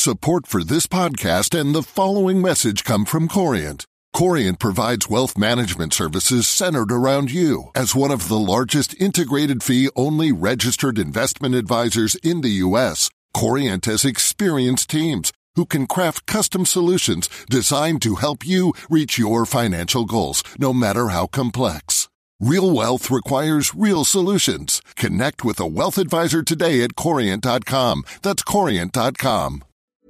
Support for this podcast and the following message come from Corient. Corient provides wealth management services centered around you. As one of the largest integrated fee-only registered investment advisors in the U.S., Corient has experienced teams who can craft custom solutions designed to help you reach your financial goals, no matter how complex. Real wealth requires real solutions. Connect with a wealth advisor today at Corient.com. That's Corient.com.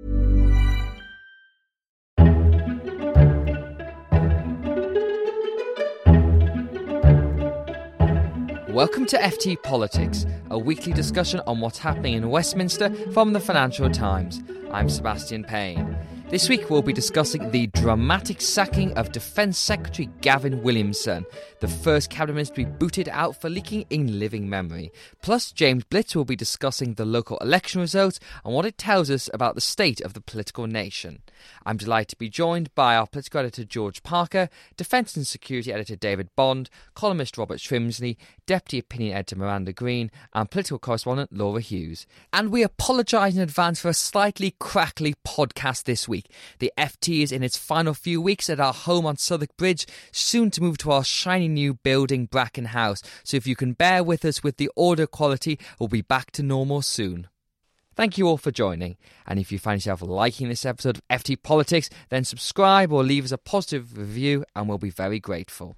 Welcome to FT Politics, a weekly discussion on what's happening in Westminster from the Financial Times. I'm Sebastian Payne. This week we'll be discussing the dramatic sacking of Defence Secretary Gavin Williamson, the first cabinet minister to be booted out for leaking in living memory. Plus, James Blitz will be discussing the local election results and what it tells us about the state of the political nation. I'm delighted to be joined by our political editor George Parker, Defence and Security editor David Bond, columnist Robert Shrimsley, deputy opinion editor Miranda Green, and political correspondent Laura Hughes. And we apologise in advance for a slightly crackly podcast this week. The FT is in its final few weeks at our home on Southwark Bridge, soon to move to our shiny new building Bracken House. So if you can bear with us with the audio quality, we'll be back to normal soon. Thank you all for joining, and if you find yourself liking this episode of FT Politics, then subscribe or leave us a positive review and we'll be very grateful.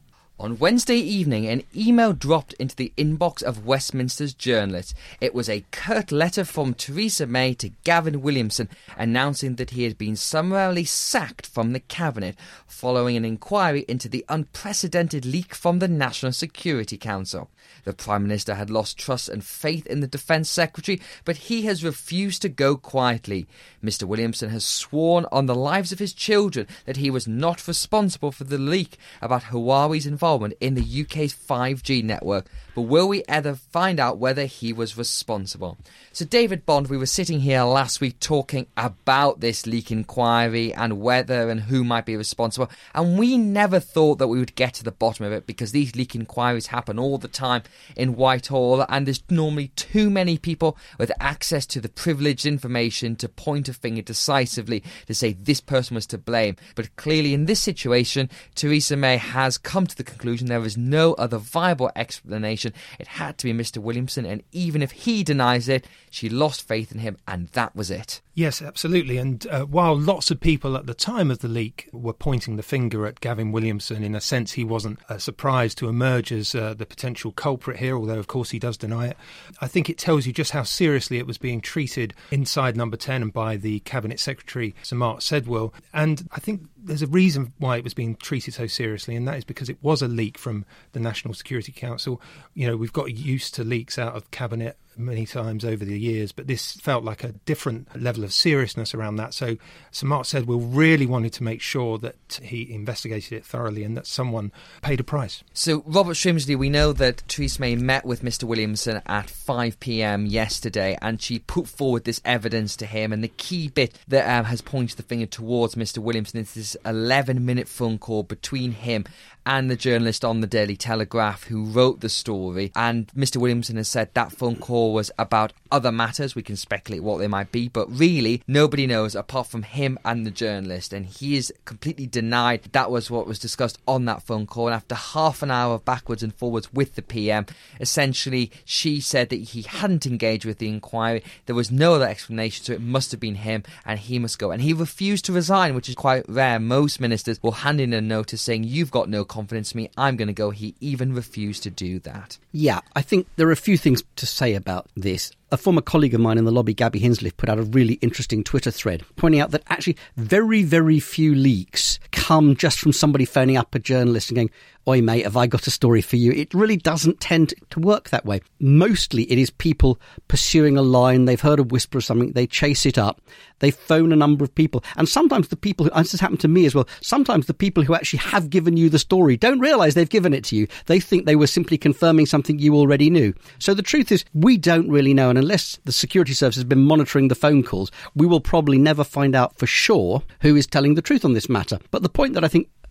On Wednesday evening, an email dropped into the inbox of Westminster's journalists. It was a curt letter from Theresa May to Gavin Williamson announcing that he had been summarily sacked from the cabinet following an inquiry into the unprecedented leak from the National Security Council. The Prime Minister had lost trust and faith in the Defence Secretary, but he has refused to go quietly. Mr Williamson has sworn on the lives of his children that he was not responsible for the leak about Huawei's involvement in the UK's 5G network, but will we ever find out whether he was responsible? So David Bond, we were sitting here last week talking about this leak inquiry and whether and who might be responsible, and we never thought that we would get to the bottom of it because these leak inquiries happen all the time in Whitehall and there's normally too many people with access to the privileged information to point a finger decisively to say this person was to blame. But clearly in this situation, Theresa May has come to the conclusion there is no other viable explanation. It had to be Mr Williamson, and even if he denies it, she lost faith in him, and that was it. Yes, absolutely. And while lots of people at the time of the leak were pointing the finger at Gavin Williamson, in a sense he wasn't surprised to emerge as the potential culprit here, although of course he does deny it. I think it tells you just how seriously it was being treated inside Number 10 and by the Cabinet Secretary, Sir Mark Sedwill. And I think there's a reason why it was being treated so seriously, and that is because it was a leak from the National Security Council. You know, we've got used to leaks out of Cabinet many times over the years, but this felt like a different level of seriousness around that. So Sir Mark Sedwill really wanted to make sure that he investigated it thoroughly and that someone paid a price. So Robert Shrimsley, we know that Theresa May met with Mr Williamson at 5 p.m. yesterday and she put forward this evidence to him, and the key bit that has pointed the finger towards Mr Williamson is this 11-minute phone call between him and the journalist on the Daily Telegraph who wrote the story. And Mr Williamson has said that phone call was about other matters. We can speculate what they might be, but really nobody knows apart from him and the journalist, and he is completely denied that was what was discussed on that phone call. And after half an hour of backwards and forwards with the PM, essentially she said that he hadn't engaged with the inquiry, there was no other explanation, so it must have been him and he must go. And he refused to resign, which is quite rare. Most ministers will hand in a notice saying you've got no confidence in me, I'm going to go. He even refused to do that. Yeah, I think there are a few things to say about this. A former colleague of mine in the lobby, Gabby Hinsliff, put out a really interesting Twitter thread pointing out that actually very, very few leaks come just from somebody phoning up a journalist and going, "Oi, mate, have I got a story for you?" It really doesn't tend to work that way. Mostly it is people pursuing a line, they've heard a whisper of something, they chase it up, they phone a number of people. And sometimes the people, and this has happened to me as well, sometimes the people who actually have given you the story don't realise they've given it to you. They think they were simply confirming something you already knew. So the truth is, we don't really know, and unless the security service has been monitoring the phone calls, we will probably never find out for sure who is telling the truth on this matter. But the point that I think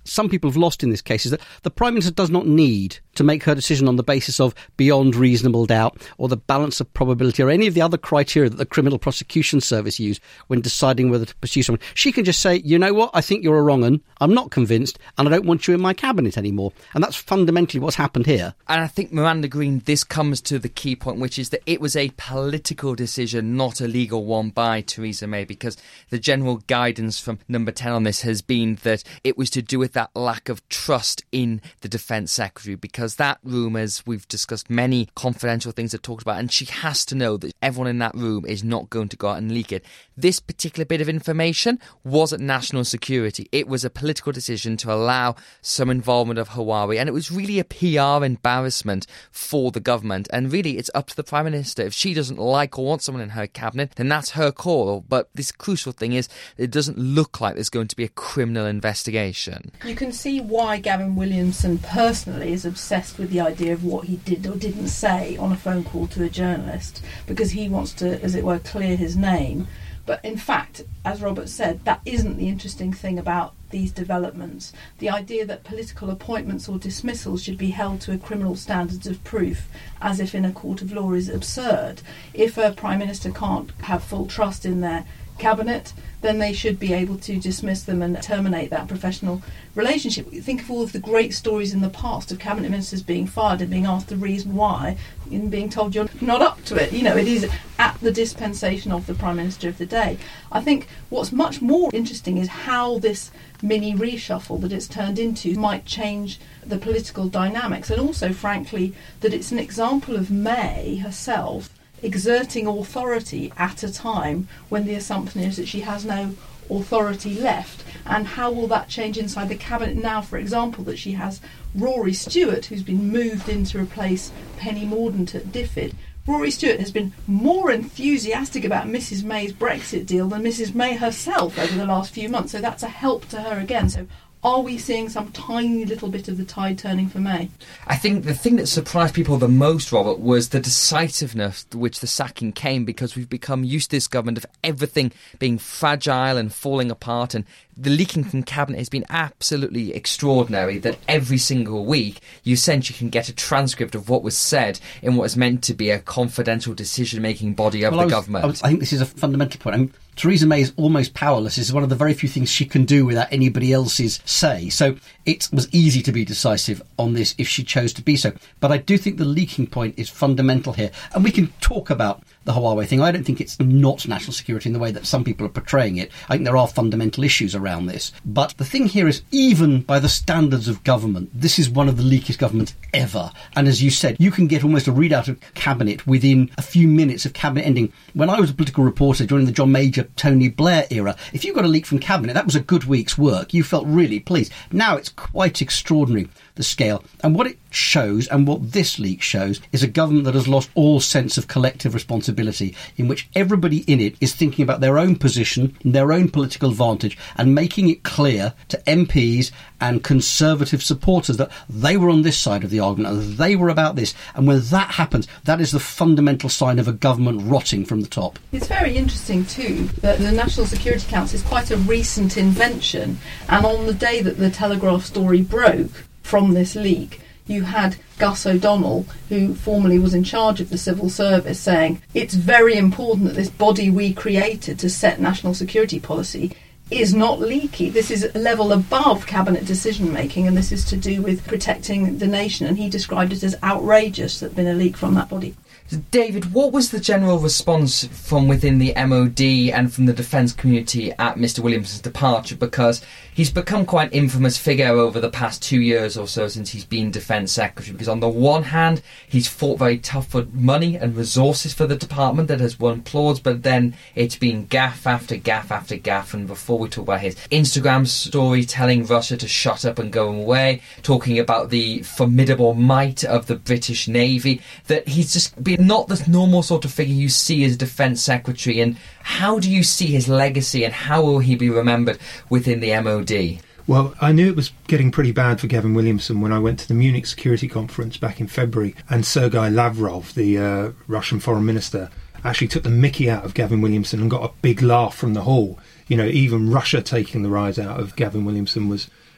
some people have lost in this case is that the Prime Minister does not need to make her decision on the basis of beyond reasonable doubt or the balance of probability or any of the other criteria that the Criminal Prosecution Service use when deciding whether to pursue someone. She can just say, you know what, I think you're a wrong un. I'm not convinced and I don't want you in my cabinet anymore. And that's fundamentally what's happened here. And I think, Miranda Green, this comes to the key point, which is that it was a political decision, not a legal one by Theresa May, because the general guidance from Number 10 on this has been that it was to do with that lack of trust in the Defence Secretary, because that room, as we've discussed, many confidential things are talked about, and she has to know that everyone in that room is not going to go out and leak it. This particular bit of information wasn't national security. It was a political decision to allow some involvement of Huawei, and it was really a PR embarrassment for the government. And really, it's up to the Prime Minister. If she doesn't like or want someone in her cabinet, then that's her call. But this crucial thing is, it doesn't look like there's going to be a criminal investigation. You can see why Gavin Williamson personally is obsessed with the idea of what he did or didn't say on a phone call to a journalist, because he wants to, as it were, clear his name. But in fact, as Robert said, that isn't the interesting thing about these developments. The idea that political appointments or dismissals should be held to a criminal standards of proof, as if in a court of law, is absurd. If a Prime Minister can't have full trust in their cabinet, then they should be able to dismiss them and terminate that professional relationship. Think of all of the great stories in the past of cabinet ministers being fired and being asked the reason why and being told you're not up to it. You know, it is at the dispensation of the Prime Minister of the day. I think what's much more interesting is how this mini reshuffle that it's turned into might change the political dynamics, and also, frankly, that it's an example of May herself exerting authority at a time when the assumption is that she has no authority left. And how will that change inside the cabinet now, for example, that she has Rory Stewart, who's been moved in to replace Penny Mordaunt at DFID. Rory Stewart has been more enthusiastic about Mrs May's Brexit deal than Mrs May herself over the last few months, so that's a help to her again. So are we seeing some tiny little bit of the tide turning for May? I think the thing that surprised people the most, Robert, was the decisiveness to which the sacking came, because we've become used to this government of everything being fragile and falling apart, and the leaking from cabinet has been absolutely extraordinary, that every single week you essentially can get a transcript of what was said in what is meant to be a confidential decision-making body of the government. I think this is a fundamental point. I mean, Theresa May is almost powerless. It's one of the very few things she can do without anybody else's say. So it was easy to be decisive on this if she chose to be so. But I do think the leaking point is fundamental here. And we can talk about the Huawei thing. I don't think it's not national security in the way that some people are portraying it. I think there are fundamental issues around this. But the thing here is, even by the standards of government, this is one of the leakiest governments ever. And as you said, you can get almost a readout of cabinet within a few minutes of cabinet ending. When I was a political reporter during the John Major, Tony Blair era, if you got a leak from cabinet, that was a good week's work. You felt really pleased. Now it's quite extraordinary, the scale. And what it shows, and what this leak shows, is a government that has lost all sense of collective responsibility, in which everybody in it is thinking about their own position, their own political advantage, and making it clear to MPs and Conservative supporters that they were on this side of the argument and they were about this. And when that happens, that is the fundamental sign of a government rotting from the top. It's very interesting too that the National Security Council is quite a recent invention, and on the day that the Telegraph story broke from this leak, you had Gus O'Donnell, who formerly was in charge of the civil service, saying it's very important that this body we created to set national security policy is not leaky. This is a level above cabinet decision making, and this is to do with protecting the nation. And he described it as outrageous that there had been a leak from that body. David, what was the general response from within the MOD and from the defence community at Mr Williamson's departure? Because he's become quite an infamous figure over the past 2 years or so since he's been Defence Secretary. Because on the one hand, he's fought very tough for money and resources for the department that has won applause, but then it's been gaffe after gaffe after gaffe. And before we talk about his Instagram story telling Russia to shut up and go away, talking about the formidable might of the British Navy, that he's just been not the normal sort of figure you see as Defence Secretary. And how do you see his legacy, and how will he be remembered within the MOD? Well, I knew it was getting pretty bad for Gavin Williamson when I went to the Munich Security Conference back in February, and Sergei Lavrov, the Russian foreign minister, actually took the mickey out of Gavin Williamson and got a big laugh from the hall. You know, even Russia taking the rise out of Gavin Williamson was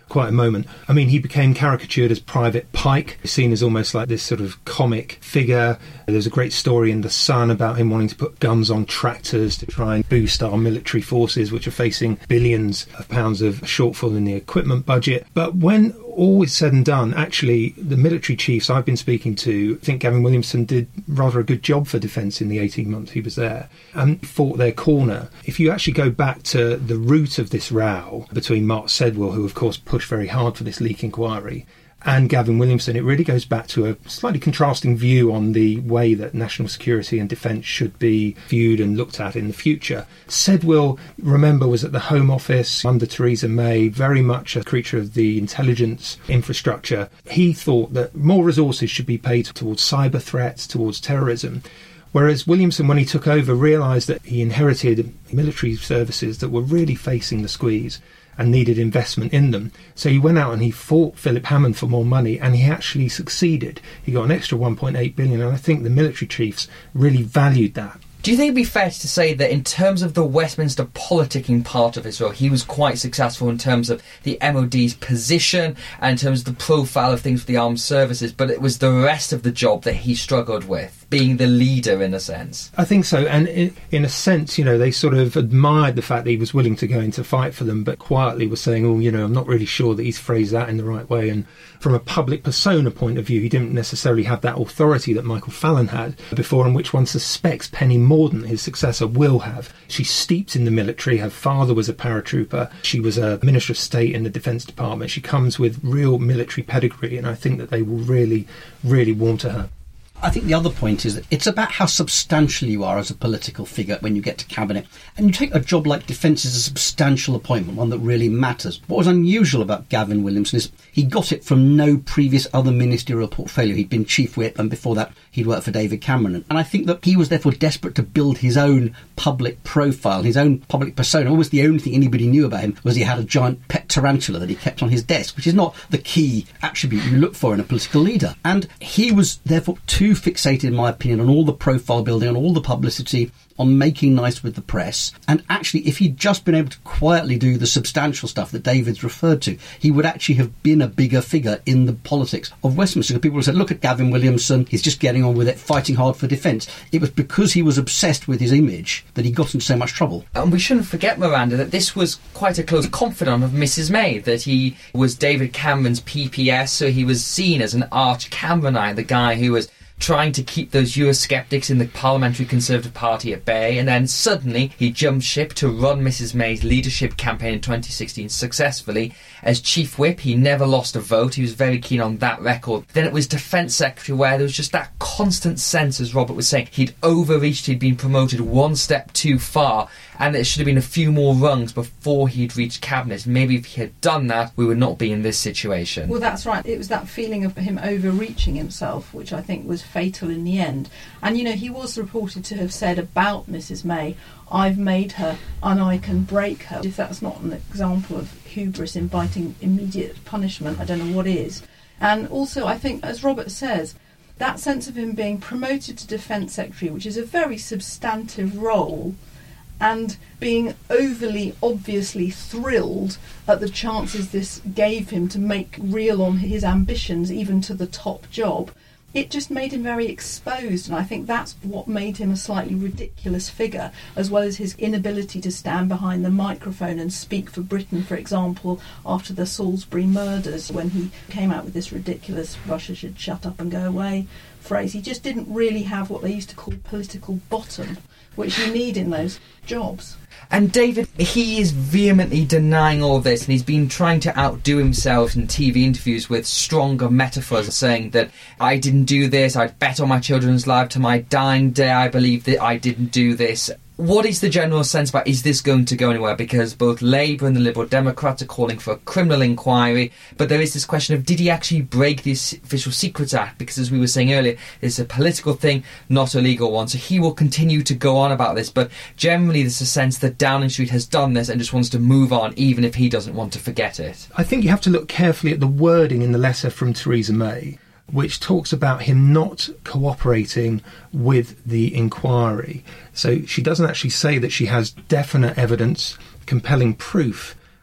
quite a moment. I mean, he became caricatured as Private Pike, seen as almost like this sort of comic figure. There's a great story in The Sun about him wanting to put guns on tractors to try and boost our military forces, which are facing billions of pounds of shortfall in the equipment budget. But when all is said and done, actually, the military chiefs I've been speaking to think Gavin Williamson did rather a good job for defence in the 18 months he was there and fought their corner. If you actually go back to the root of this row between Mark Sedwill, who of course pushed very hard for this leak inquiry, and Gavin Williamson, it really goes back to a slightly contrasting view on the way that national security and defence should be viewed and looked at in the future. Sedwill, remember, was at the Home Office under Theresa May, very much a creature of the intelligence infrastructure. He thought that more resources should be paid towards cyber threats, towards terrorism. Whereas Williamson, when he took over, realised that he inherited military services that were really facing the squeeze and needed investment in them. So he went out and he fought Philip Hammond for more money, and he actually succeeded. He got an extra 1.8 billion, and I think the military chiefs really valued that. Do you think it'd be fair to say that in terms of the Westminster politicking part of his role, he was quite successful in terms of the MOD's position and in terms of the profile of things for the armed services, but it was the rest of the job that he struggled with, being the leader in a sense? I think so, and in a sense, you know, they sort of admired the fact that he was willing to go into fight for them, but quietly was saying, oh, you know, I'm not really sure that he's phrased that in the right way. And from a public persona point of view, he didn't necessarily have that authority that Michael Fallon had before, and which one suspects Penny Mordaunt, his successor, will have. She's steeped in the military. Her father was a paratrooper. She was a Minister of State in the Defence Department. She comes with real military pedigree, and I think that they will really, really warm to her. I think the other point is that it's about how substantial you are as a political figure when you get to cabinet. And you take a job like defence as a substantial appointment, one that really matters. What was unusual about Gavin Williamson is he got it from no previous other ministerial portfolio. He'd been Chief Whip, and before that he'd worked for David Cameron. And I think that he was therefore desperate to build his own public profile, his own public persona. Almost the only thing anybody knew about him was he had a giant pet tarantula that he kept on his desk, which is not the key attribute you look for in a political leader. And he was therefore too fixated, in my opinion, on all the profile building, on all the publicity, on making nice with the press. And actually, if he'd just been able to quietly do the substantial stuff that David's referred to, he would actually have been a bigger figure in the politics of Westminster. People would have said, look at Gavin Williamson, he's just getting on with it, fighting hard for defence. It was because he was obsessed with his image that he got into so much trouble. And we shouldn't forget, Miranda, that this was quite a close confidant of Mrs May, that he was David Cameron's PPS, so he was seen as an arch Cameronite, the guy who was trying to keep those Eurosceptics in the Parliamentary Conservative Party at bay, and then suddenly he jumped ship to run Mrs May's leadership campaign in 2016 successfully. As Chief Whip, he never lost a vote. He was very keen on that record. Then it was Defence Secretary, where there was just that constant sense, as Robert was saying, he'd overreached, he'd been promoted one step too far, and it should have been a few more rungs before he'd reached Cabinet. Maybe if he had done that, we would not be in this situation. Well, that's right. It was that feeling of him overreaching himself, which I think was fatal in the end. And, you know, he was reported to have said about Mrs May, I've made her and I can break her. If that's not an example of hubris inviting immediate punishment, I don't know what is. And also, I think, as Robert says, that sense of him being promoted to Defence Secretary, which is a very substantive role, and being overly obviously thrilled at the chances this gave him to make real on his ambitions, even to the top job, it just made him very exposed, and I think that's what made him a slightly ridiculous figure, as well as his inability to stand behind the microphone and speak for Britain, for example, after the Salisbury murders, when he came out with this ridiculous Russia should shut up and go away phrase. He just didn't really have what they used to call political bottom, which you need in those jobs. And David, he is vehemently denying all this, and he's been trying to outdo himself in TV interviews with stronger metaphors, saying that I didn't do this, I'd bet on my children's life to my dying day, I believe that I didn't do this. What is the general sense about, is this going to go anywhere? Because both Labour and the Liberal Democrats are calling for a criminal inquiry, but there is this question of, did he actually break the Official Secrets Act? Because as we were saying earlier, it's a political thing, not a legal one. So he will continue to go on about this, but generally there's a sense that Downing Street has done this and just wants to move on, even if he doesn't want to forget it. I think you have to look carefully at the wording in the letter from Theresa May, which talks about him not cooperating with the inquiry. So she doesn't actually say that she has definite evidence, compelling proof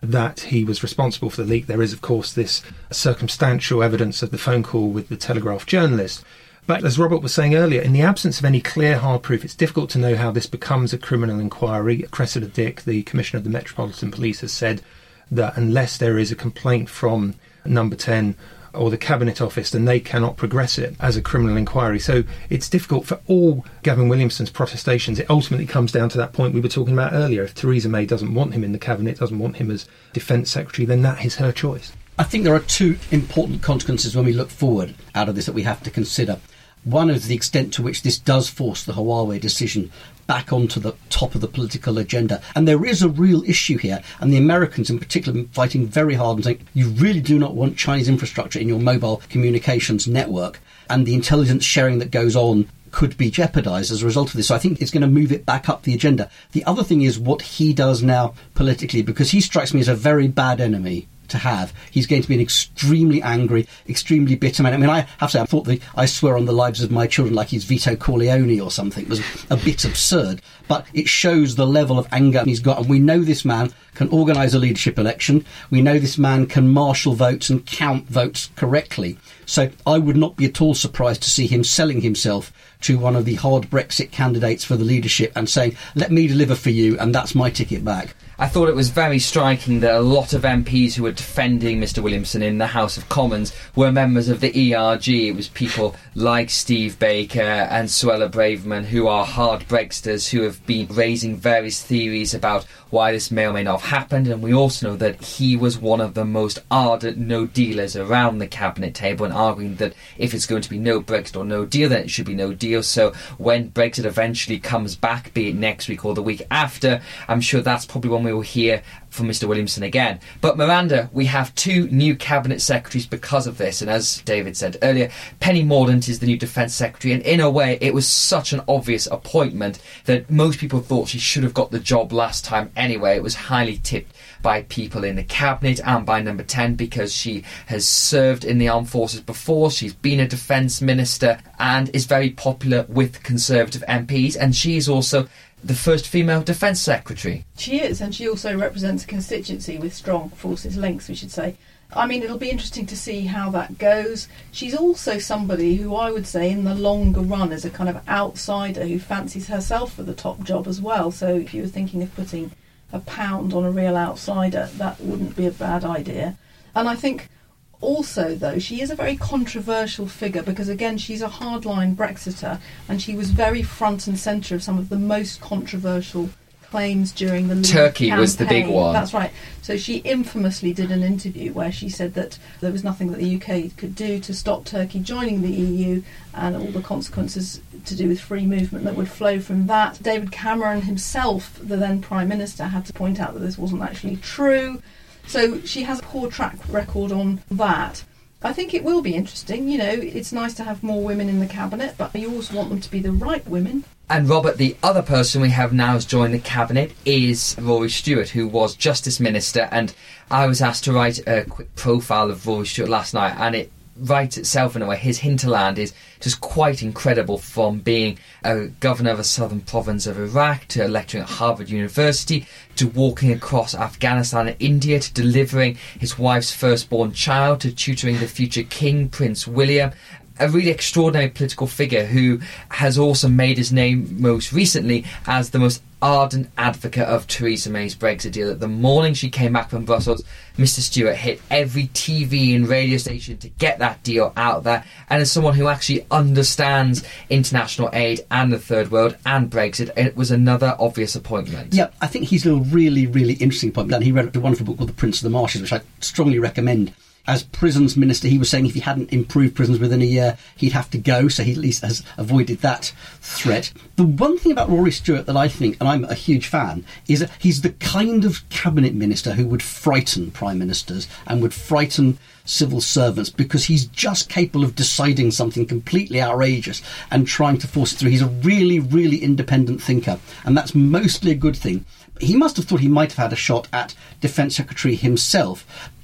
that he was responsible for the leak. There is, of course, this circumstantial evidence of the phone call with the Telegraph journalist. But as Robert was saying earlier, in the absence of any clear hard proof, it's difficult to know how this becomes a criminal inquiry. Cressida Dick, the Commissioner of the Metropolitan Police, has said that unless there is a complaint from Number 10 or the Cabinet Office, then they cannot progress it as a criminal inquiry. So it's difficult for all Gavin Williamson's protestations. It ultimately comes down to that point we were talking about earlier. If Theresa May doesn't want him in the Cabinet, doesn't want him as Defence Secretary, then that is her choice. I think there are two important consequences when we look forward out of this that we have to consider. One is the extent to which this does force the Huawei decision back onto the top of the political agenda. And there is a real issue here, and the Americans in particular fighting very hard and saying, you really do not want Chinese infrastructure in your mobile communications network, and the intelligence sharing that goes on could be jeopardised as a result of this. So I think it's going to move it back up the agenda. The other thing is what he does now politically, because he strikes me as a very bad enemy to have. He's going to be an extremely angry, extremely bitter man. I mean, I have to say, I thought I swear on the lives of my children like he's Vito Corleone or something. It was a bit absurd. But it shows the level of anger he's got. And we know this man can organise a leadership election. We know this man can marshal votes and count votes correctly. So I would not be at all surprised to see him selling himself to one of the hard Brexit candidates for the leadership and saying, let me deliver for you, and that's my ticket back. I thought it was very striking that a lot of MPs who were defending Mr Williamson in the House of Commons were members of the ERG. It was people like Steve Baker and Suella Braverman, who are hard Brexiters, who have been raising various theories about why this may or may not have happened. And we also know that he was one of the most ardent no-dealers around the cabinet table, and arguing that if it's going to be no Brexit or no deal, then it should be no deal. So when Brexit eventually comes back, be it next week or the week after, I'm sure that's probably when we will hear from Mr Williamson again. But Miranda, we have two new cabinet secretaries because of this, and as David said earlier, Penny Mordaunt is the new Defence Secretary, and in a way it was such an obvious appointment that most people thought she should have got the job last time anyway. It was highly tipped by people in the cabinet and by Number 10 because she has served in the armed forces before, she's been a defence minister and is very popular with Conservative MPs, and she is also the first female Defence Secretary. She is, and she also represents a constituency with strong forces links, we should say. I mean, it'll be interesting to see how that goes. She's also somebody who I would say in the longer run is a kind of outsider who fancies herself for the top job as well. So if you were thinking of putting a pound on a real outsider, that wouldn't be a bad idea. And I think also, though, she is a very controversial figure because, again, she's a hardline Brexiter and she was very front and centre of some of the most controversial claims during the Turkey campaign. Was the big one. That's right. So she infamously did an interview where she said that there was nothing that the UK could do to stop Turkey joining the EU and all the consequences to do with free movement that would flow from that. David Cameron himself, the then Prime Minister, had to point out that this wasn't actually true. So she has a poor track record on that. I think it will be interesting. You know, it's nice to have more women in the cabinet, but you also want them to be the right women. And Robert, the other person we have now has joined the cabinet is Rory Stewart, who was Justice Minister, and I was asked to write a quick profile of Rory Stewart last night, and it writes itself in a way. His hinterland is just quite incredible, from being a governor of a southern province of Iraq to lecturing at Harvard University to walking across Afghanistan and India to delivering his wife's firstborn child to tutoring the future King, Prince William. A really extraordinary political figure who has also made his name most recently as the most ardent advocate of Theresa May's Brexit deal. That the morning she came back from Brussels, Mr Stewart hit every TV and radio station to get that deal out there, and as someone who actually understands international aid and the Third World and Brexit, it was another obvious appointment. Yeah, I think he's a really, really interesting appointment, and he wrote a wonderful book called The Prince of the Marshes, which I strongly recommend. As prisons minister, he was saying if he hadn't improved prisons within a year, he'd have to go, so he at least has avoided that threat. The one thing about Rory Stewart that I think, and I'm a huge fan, is that he's the kind of cabinet minister who would frighten prime ministers and would frighten civil servants, because he's just capable of deciding something completely outrageous and trying to force it through. He's a really, really independent thinker, and that's mostly a good thing. He must have thought he might have had a shot at Defence Secretary himself.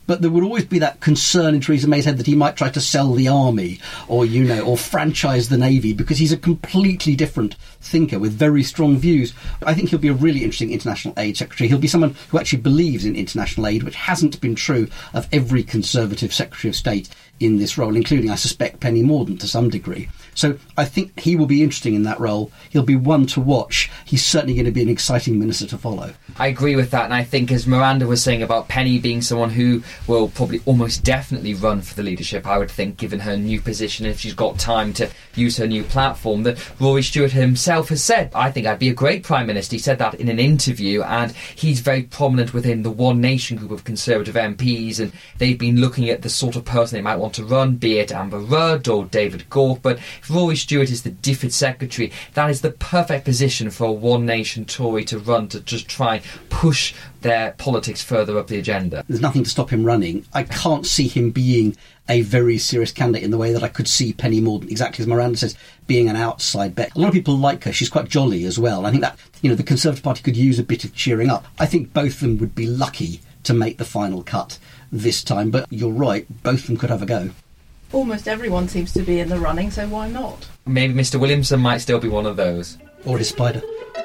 but there would always be that concern in Theresa May's head that he might try to sell the army or, or franchise the Navy, because he's a completely different thinker with very strong views. I think he'll be a really interesting international aid secretary. He'll be someone who actually believes in international aid, which hasn't been true of every Conservative Secretary of State in this role, including, I suspect, Penny Mordaunt to some degree. So I think he will be interesting in that role. He'll be one to watch. He's certainly going to be an exciting minister to follow. I agree with that, and I think, as Miranda was saying about Penny being someone who will probably almost definitely run for the leadership, I would think, given her new position, if she's got time to use her new platform, that Rory Stewart himself has said, I think I'd be a great Prime Minister. He said that in an interview, and he's very prominent within the One Nation group of Conservative MPs, and they've been looking at the sort of person they might want to run, be it Amber Rudd or David Gauke. But if Rory Stewart is the DFID secretary, that is the perfect position for a One Nation Tory to run, to just try and push their politics further up the agenda. There's nothing to stop him running. I can't see him being a very serious candidate in the way that I could see Penny Mordaunt, exactly as Miranda says, being an outside bet. A lot of people like her. She's quite jolly as well. I think that, the Conservative Party could use a bit of cheering up. I think both of them would be lucky to make the final cut this time, but you're right, both of them could have a go. Almost everyone seems to be in the running, so why not? Maybe Mr. Williamson might still be one of those. Or his spider.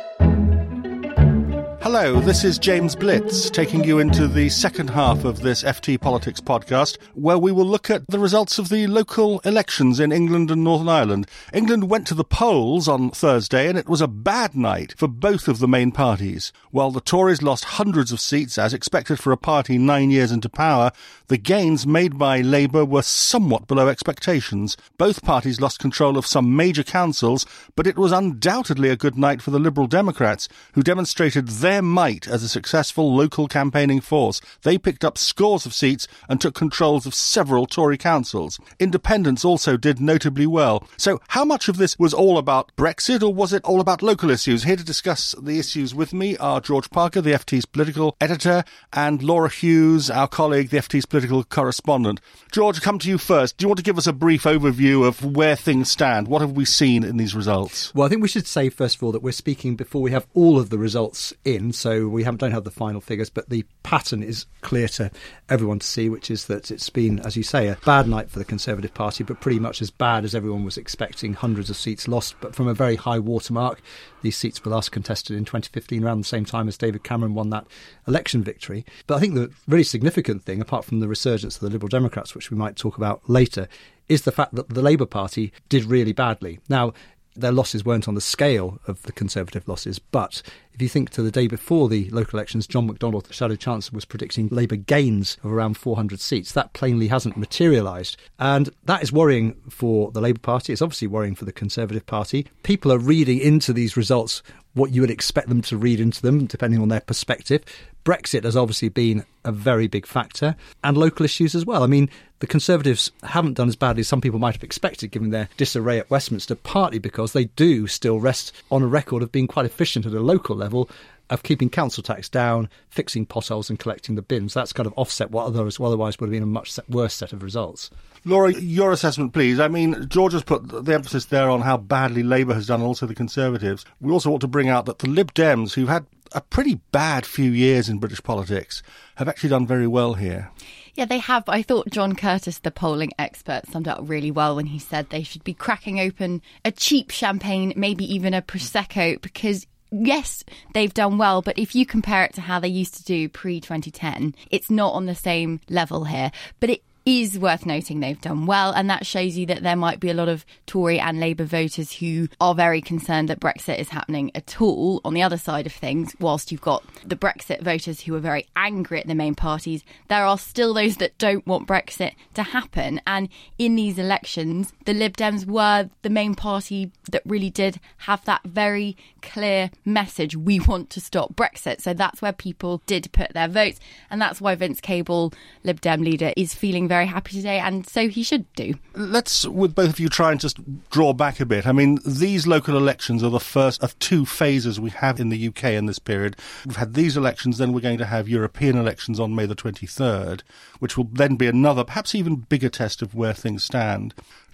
Hello, this is James Blitz, taking you into the second half of this FT Politics podcast, where we will look at the results of the local elections in England and Northern Ireland. England went to the polls on Thursday, and it was a bad night for both of the main parties. While the Tories lost hundreds of seats, as expected for a party 9 years into power, the gains made by Labour were somewhat below expectations. Both parties lost control of some major councils, but it was undoubtedly a good night for the Liberal Democrats, who demonstrated their might as a successful local campaigning force. They picked up scores of seats and took controls of several Tory councils. Independents also did notably well. So how much of this was all about Brexit, or was it all about local issues? Here to discuss the issues with me are George Parker, the FT's political editor, and Laura Hughes, our colleague, the FT's political correspondent. George, come to you first. Do you want to give us a brief overview of where things stand? What have we seen in these results? Well, I think we should say, first of all, that we're speaking before we have all of the results in, so we don't have the final figures, but the pattern is clear to everyone to see, which is that it's been, as you say, a bad night for the Conservative Party, but pretty much as bad as everyone was expecting. Hundreds of seats lost, but from a very high watermark. These seats were last contested in 2015, around the same time as David Cameron won that election victory. But I think the really significant thing, apart from the resurgence of the Liberal Democrats, which we might talk about later, is the fact that the Labour Party did really badly. Now, their losses weren't on the scale of the Conservative losses, but if you think to the day before the local elections, John McDonnell, the Shadow Chancellor, was predicting Labour gains of around 400 seats. That plainly hasn't materialised. And that is worrying for the Labour Party. It's obviously worrying for the Conservative Party. People are reading into these results what you would expect them to read into them, depending on their perspective. Brexit has obviously been a very big factor, and local issues as well. I mean, the Conservatives haven't done as badly as some people might have expected, given their disarray at Westminster, partly because they do still rest on a record of being quite efficient at a local level, of keeping council tax down, fixing potholes and collecting the bins. That's kind of offset what otherwise would have been a much worse set of results. Laura, your assessment, please. I mean, George has put the emphasis there on how badly Labour has done, and also the Conservatives. We also want to bring out that the Lib Dems, who've had a pretty bad few years in British politics, have actually done very well here. Yeah, they have. But I thought John Curtis, the polling expert, summed up really well when he said they should be cracking open a cheap champagne, maybe even a Prosecco, because yes, they've done well, but if you compare it to how they used to do pre-2010, it's not on the same level here. But it is worth noting they've done well, and that shows you that there might be a lot of Tory and Labour voters who are very concerned that Brexit is happening at all. On the other side of things, whilst you've got the Brexit voters who are very angry at the main parties, there are still those that don't want Brexit to happen. And in these elections, the Lib Dems were the main party that really did have that very clear message: we want to stop Brexit. So that's where people did put their votes, and that's why Vince Cable, Lib Dem leader, is feeling very happy today, and so he should do. Let's, with both of you, try and just draw back a bit. I mean, these local elections are the first of two phases we have in the UK in this period. We've had these elections, then we're going to have European elections on May the 23rd, which will then be another, perhaps even bigger test of where things stand.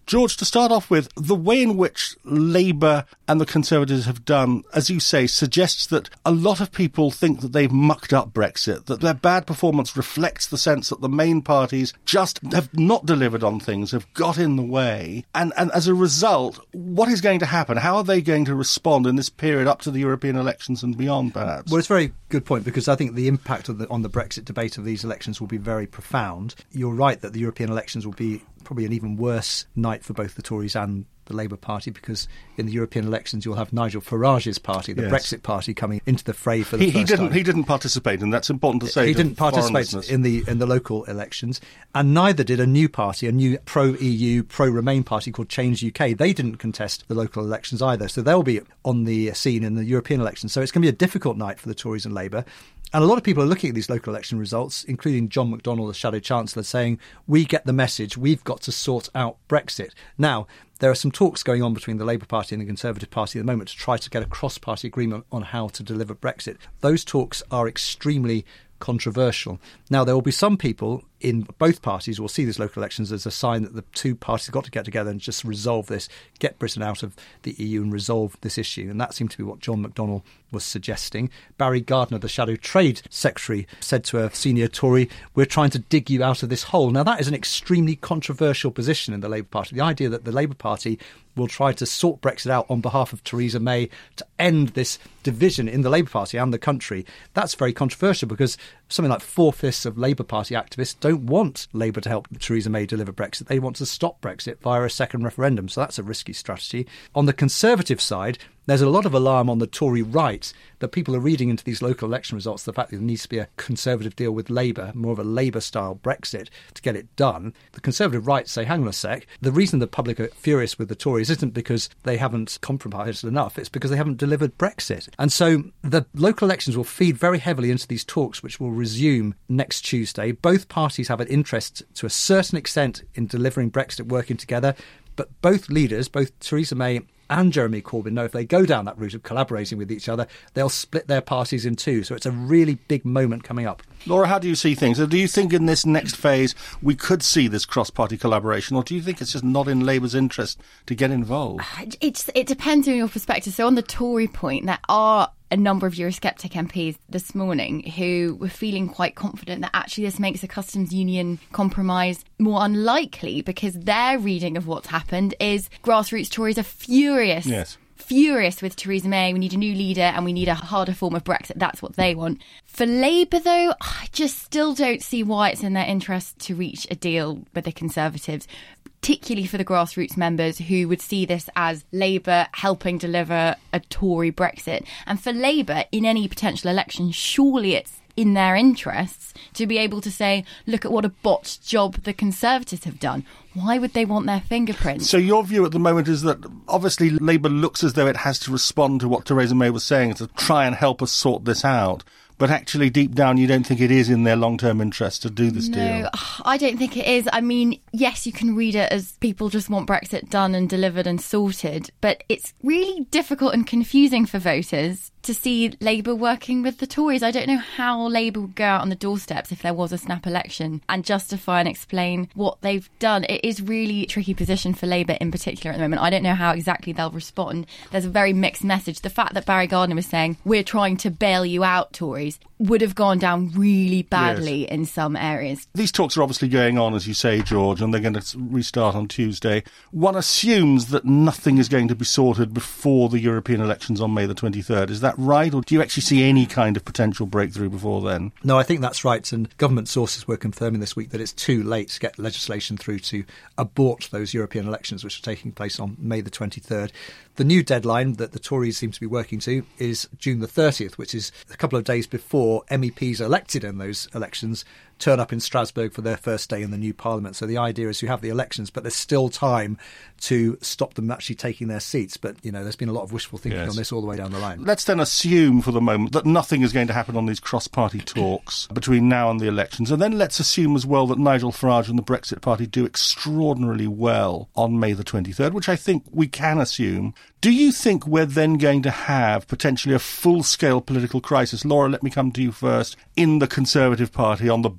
George, to start off with, the way in which Labour and the Conservatives have done, as you say, suggests that a lot of people think that they've mucked up Brexit, that their bad performance reflects the sense that the main parties just have not delivered on things, have got in the way. And as a result, what is going to happen? How are they going to respond in this period up to the European elections and beyond, perhaps? Well, it's a very good point, because I think the impact on the Brexit debate of these elections will be very profound. You're right that the European elections will be probably an even worse night for both the Tories and the Labour Party, because in the European elections you'll have Nigel Farage's party, the Brexit party, coming into the fray for the first time. He didn't participate, and that's important to say. He didn't participate in the local elections, and neither did a new party, a new pro-EU, pro-Remain party called Change UK. They didn't contest the local elections either, so they'll be on the scene in the European elections. So it's going to be a difficult night for the Tories and Labour. And a lot of people are looking at these local election results, including John McDonnell, the Shadow Chancellor, saying, we get the message, we've got to sort out Brexit. Now, there are some talks going on between the Labour Party and the Conservative Party at the moment to try to get a cross-party agreement on how to deliver Brexit. Those talks are extremely controversial. Now, there will be some people in both parties who will see these local elections as a sign that the two parties have got to get together and just resolve this, get Britain out of the EU and resolve this issue. And that seemed to be what John McDonnell was suggesting. Barry Gardiner, the Shadow Trade Secretary, said to a senior Tory, we're trying to dig you out of this hole. Now, that is an extremely controversial position in the Labour Party. The idea that the Labour Party will try to sort Brexit out on behalf of Theresa May to end this division in the Labour Party and the country, that's very controversial, because something like 4/5 of Labour Party activists don't want Labour to help Theresa May deliver Brexit. They want to stop Brexit via a second referendum. So that's a risky strategy. On the Conservative side, there's a lot of alarm on the Tory right that people are reading into these local election results, the fact that there needs to be a Conservative deal with Labour, more of a Labour-style Brexit to get it done. The Conservative right say, hang on a sec, the reason the public are furious with the Tories isn't because they haven't compromised enough, it's because they haven't delivered Brexit. And so the local elections will feed very heavily into these talks, which will resume next Tuesday. Both parties have an interest to a certain extent in delivering Brexit, working together, but both leaders, both Theresa May and Jeremy Corbyn, know if they go down that route of collaborating with each other, they'll split their parties in two. So it's a really big moment coming up. Laura, how do you see things? Do you think in this next phase we could see this cross-party collaboration, or do you think it's just not in Labour's interest to get involved? It depends on your perspective. So on the Tory point, there are a number of Eurosceptic MPs this morning who were feeling quite confident that actually this makes a customs union compromise more unlikely, because their reading of what's happened is grassroots Tories are furious. Yes. Furious with Theresa May. We need a new leader and we need a harder form of Brexit. That's what they want. For Labour, though, I just still don't see why it's in their interest to reach a deal with the Conservatives, particularly for the grassroots members who would see this as Labour helping deliver a Tory Brexit. And for Labour, in any potential election, surely it's in their interests to be able to say, look at what a botched job the Conservatives have done. Why would they want their fingerprints? So your view at the moment is that obviously Labour looks as though it has to respond to what Theresa May was saying, to try and help us sort this out. But actually, deep down, you don't think it is in their long-term interest to do this deal? No, I don't think it is. I mean, yes, you can read it as people just want Brexit done and delivered and sorted, but it's really difficult and confusing for voters to see Labour working with the Tories. I don't know how Labour would go out on the doorsteps if there was a snap election and justify and explain what they've done. It is really a tricky position for Labour in particular at the moment. I don't know how exactly they'll respond. There's a very mixed message. The fact that Barry Gardiner was saying, we're trying to bail you out, Tories, would have gone down really badly in some areas. These talks are obviously going on, as you say, George, and they're going to restart on Tuesday. One assumes that nothing is going to be sorted before the European elections on May the 23rd. Is that right? Or do you actually see any kind of potential breakthrough before then? No, I think that's right. And government sources were confirming this week that it's too late to get legislation through to abort those European elections, which are taking place on May the 23rd. The new deadline that the Tories seem to be working to is June the 30th, which is a couple of days before MEPs elected in those elections turn up in Strasbourg for their first day in the new parliament. So the idea is you have the elections, but there's still time to stop them actually taking their seats. But, you know, there's been a lot of wishful thinking on this all the way down the line. Let's then assume for the moment that nothing is going to happen on these cross-party talks between now and the elections. And then let's assume as well that Nigel Farage and the Brexit Party do extraordinarily well on May the 23rd, which I think we can assume. Do you think we're then going to have potentially a full-scale political crisis? Laura, let me come to you first. In the Conservative Party on the back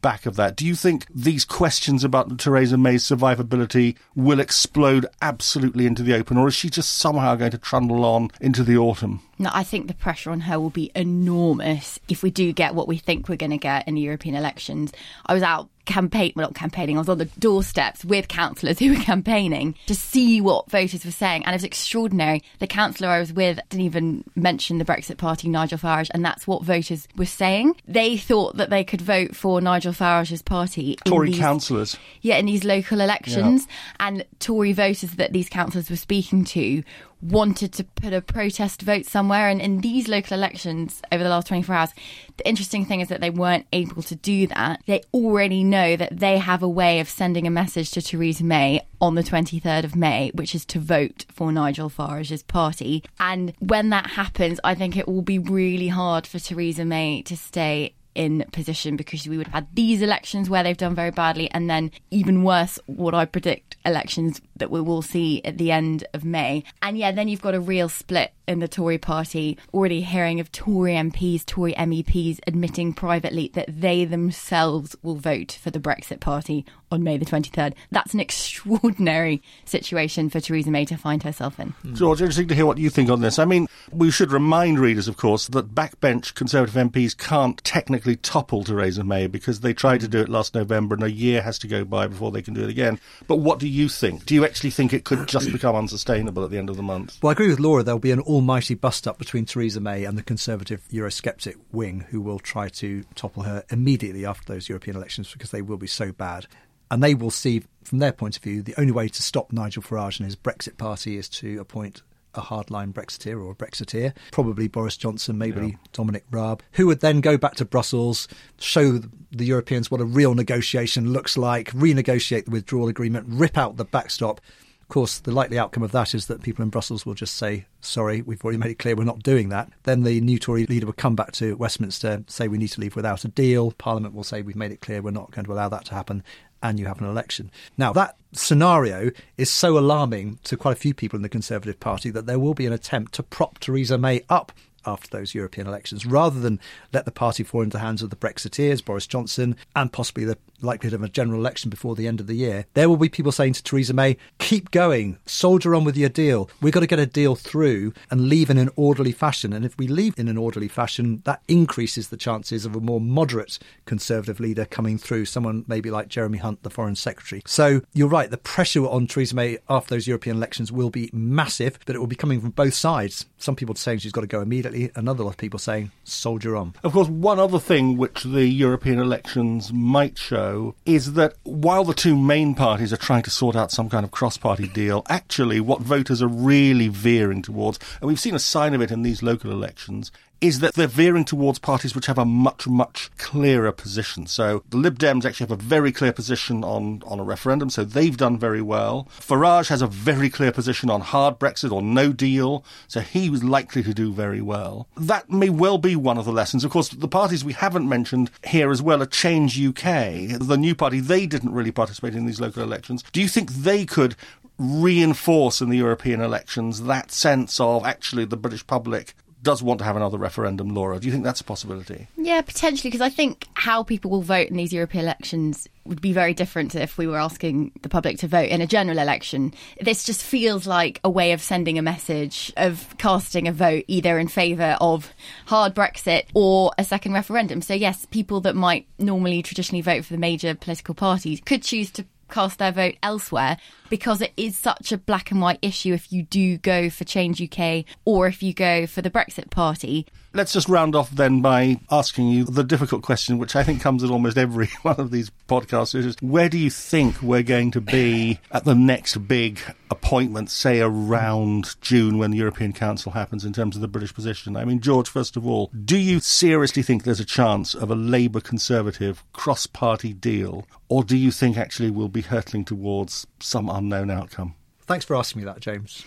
back of that? Do you think these questions about Theresa May's survivability will explode absolutely into the open, or is she just somehow going to trundle on into the autumn? No, I think the pressure on her will be enormous if we do get what we think we're going to get in the European elections. I was out I was on the doorsteps with councillors who were campaigning to see what voters were saying, and it was extraordinary. The councillor I was with didn't even mention the Brexit Party, Nigel Farage, and that's what voters were saying. They thought that they could vote for Nigel Farage's party. Tory councillors. Yeah, in these local elections. Yeah. And Tory voters that these councillors were speaking to wanted to put a protest vote somewhere, and in these local elections over the last 24 hours, the interesting thing is that they weren't able to do that. They already know that they have a way of sending a message to Theresa May on the 23rd of May, which is to vote for Nigel Farage's party. And when that happens, I think it will be really hard for Theresa May to stay in position, because we would have had these elections where they've done very badly, and then even worse, what I predict, elections that we will see at the end of May. And yeah, then you've got a real split in the Tory party, already hearing of Tory MPs, Tory MEPs admitting privately that they themselves will vote for the Brexit Party on May the 23rd. That's an extraordinary situation for Theresa May to find herself in. George, interesting to hear what you think on this. I mean, we should remind readers, of course, that backbench Conservative MPs can't technically topple Theresa May because they tried to do it last November and a year has to go by before they can do it again. But what do you think? Do you actually think it could just become unsustainable at the end of the month? Well, I agree with Laura. There'll be an almighty bust-up between Theresa May and the Conservative Eurosceptic wing, who will try to topple her immediately after those European elections because they will be so bad. And they will see, from their point of view, the only way to stop Nigel Farage and his Brexit party is to appoint a hardline Brexiteer or a Brexiteer, probably Boris Johnson, maybe Dominic Raab, who would then go back to Brussels, show the Europeans what a real negotiation looks like, renegotiate the withdrawal agreement, rip out the backstop. Of course, the likely outcome of that is that people in Brussels will just say, sorry, we've already made it clear we're not doing that. Then the new Tory leader will come back to Westminster, say we need to leave without a deal. Parliament will say we've made it clear we're not going to allow that to happen, and you have an election. Now, that scenario is so alarming to quite a few people in the Conservative Party that there will be an attempt to prop Theresa May up after those European elections, rather than let the party fall into the hands of the Brexiteers, Boris Johnson, and possibly the likelihood of a general election before the end of the year. There will be people saying to Theresa May, keep going, soldier on with your deal. We've got to get a deal through and leave in an orderly fashion. And if we leave in an orderly fashion, that increases the chances of a more moderate Conservative leader coming through, someone maybe like Jeremy Hunt, the Foreign Secretary. So you're right, the pressure on Theresa May after those European elections will be massive, but it will be coming from both sides. Some people saying she's got to go immediately, another lot of people saying soldier on. Of course, one other thing which the European elections might show is that while the two main parties are trying to sort out some kind of cross-party deal, actually what voters are really veering towards, and we've seen a sign of it in these local elections, is that they're veering towards parties which have a much, much clearer position. So the Lib Dems actually have a very clear position on a referendum, so they've done very well. Farage has a very clear position on hard Brexit or no deal, so he was likely to do very well. That may well be one of the lessons. Of course, the parties we haven't mentioned here as well are Change UK. The new party, they didn't really participate in these local elections. Do you think they could reinforce in the European elections that sense of actually the British public does want to have another referendum, Laura? Do you think that's a possibility? Yeah, potentially, because I think how people will vote in these European elections would be very different if we were asking the public to vote in a general election. This just feels like a way of sending a message, of casting a vote either in favour of hard Brexit or a second referendum. So yes, people that might normally traditionally vote for the major political parties could choose to cast their vote elsewhere, because it is such a black and white issue if you do go for Change UK or if you go for the Brexit Party. Let's just round off then by asking you the difficult question, which I think comes in almost every one of these podcasts, which is where do you think we're going to be at the next big appointment, say around June when the European Council happens, in terms of the British position? I mean, George, first of all, do you seriously think there's a chance of a Labour-Conservative cross-party deal, or do you think actually we'll be hurtling towards some unknown outcome? Thanks for asking me that, James.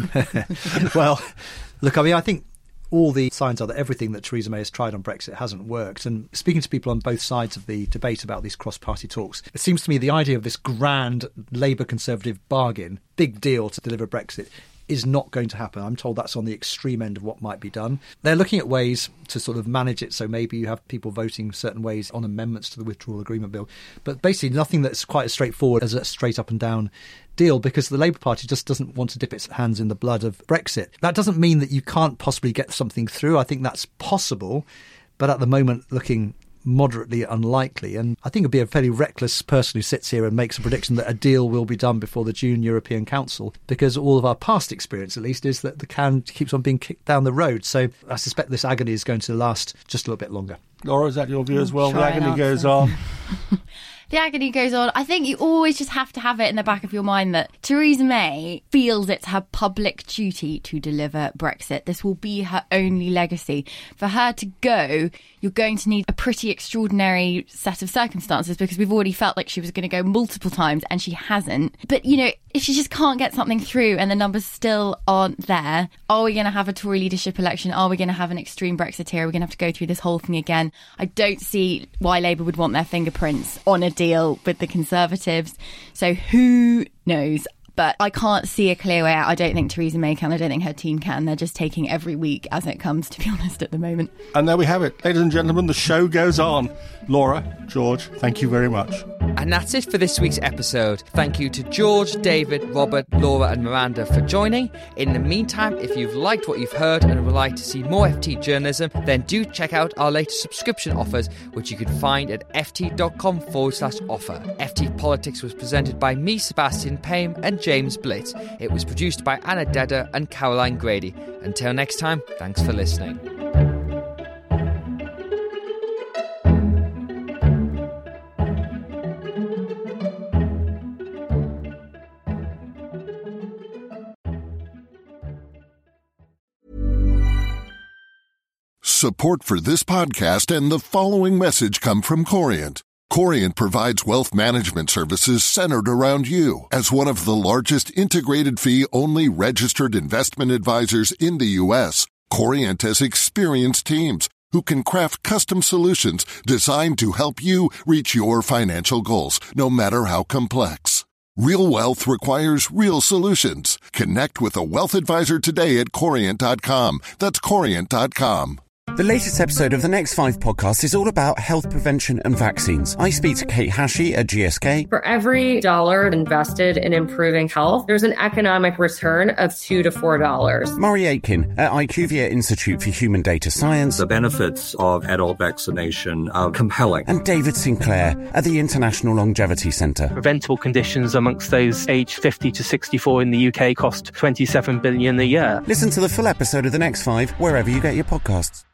Well, look, I mean, I think all the signs are that everything that Theresa May has tried on Brexit hasn't worked. And speaking to people on both sides of the debate about these cross-party talks, it seems to me the idea of this grand Labour-Conservative bargain, big deal to deliver Brexit, is not going to happen. I'm told that's on the extreme end of what might be done. They're looking at ways to sort of manage it, so maybe you have people voting certain ways on amendments to the withdrawal agreement bill. But basically nothing that's quite as straightforward as a straight up and down deal, because the Labour Party just doesn't want to dip its hands in the blood of Brexit. That doesn't mean that you can't possibly get something through. I think that's possible, but at the moment looking moderately unlikely. And I think it'd be a fairly reckless person who sits here and makes a prediction that a deal will be done before the June European Council, because all of our past experience, at least, is that the can keeps on being kicked down the road. So I suspect this agony is going to last just a little bit longer. Laura, is that your view as well? The agony goes on. The agony goes on. I think you always just have to have it in the back of your mind that Theresa May feels it's her public duty to deliver Brexit. This will be her only legacy. For her to go, you're going to need a pretty extraordinary set of circumstances, because we've already felt like she was going to go multiple times and she hasn't. But, you know, if she just can't get something through and the numbers still aren't there, are we going to have a Tory leadership election? Are we going to have an extreme Brexiteer? Are we going to have to go through this whole thing again? I don't see why Labour would want their fingerprints on a deal with the Conservatives. So who knows? But I can't see a clear way out. I don't think Theresa May can. I don't think her team can. They're just taking every week as it comes, to be honest, at the moment. And there we have it. Ladies and gentlemen, the show goes on. Laura, George, thank you very much. And that's it for this week's episode. Thank you to George, David, Robert, Laura and Miranda for joining. In the meantime, if you've liked what you've heard and would like to see more FT journalism, then do check out our latest subscription offers, which you can find at ft.com/offer. FT Politics was presented by me, Sebastian Payne, and James Blitz. It was produced by Anna Dedder and Caroline Grady. Until next time, thanks for listening. Support for this podcast and the following message come from Corient. Corient provides wealth management services centered around you. As one of the largest integrated fee-only registered investment advisors in the U.S., Corient has experienced teams who can craft custom solutions designed to help you reach your financial goals, no matter how complex. Real wealth requires real solutions. Connect with a wealth advisor today at Corient.com. That's Corient.com. The latest episode of the Next 5 podcast is all about health prevention and vaccines. I speak to Kate Hashey at GSK. For every dollar invested in improving health, there's an economic return of $2 to $4. Murray Aitken at IQVIA Institute for Human Data Science. The benefits of adult vaccination are compelling. And David Sinclair at the International Longevity Centre. Preventable conditions amongst those aged 50 to 64 in the UK cost $27 billion a year. Listen to the full episode of the Next 5 wherever you get your podcasts.